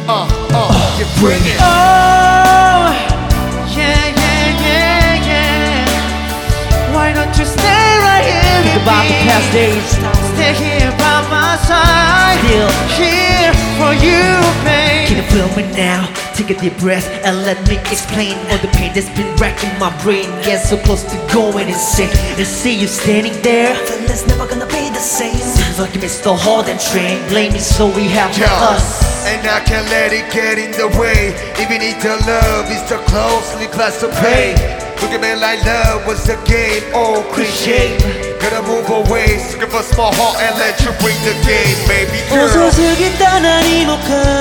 You bring it. Oh, yeah, yeah, yeah, yeah. Why don't you stay right here? Think about the past days. Stay here by my side. Still here for you, babe. Can you feel me now? Take a deep breath and let me explain all the pain that's been racking my brain. Yeah, so close to going insane. And see you standing there, feeling's never gonna be the same. Seems like you missed the Holden train. Blame me so we have us. And I can't let it get in the way. Even if the love is too closely class to pay. Look at me like love was a game, oh cliche. Gotta move away, so give a small heart and let you bring the game, baby girl. 遅すぎた何もか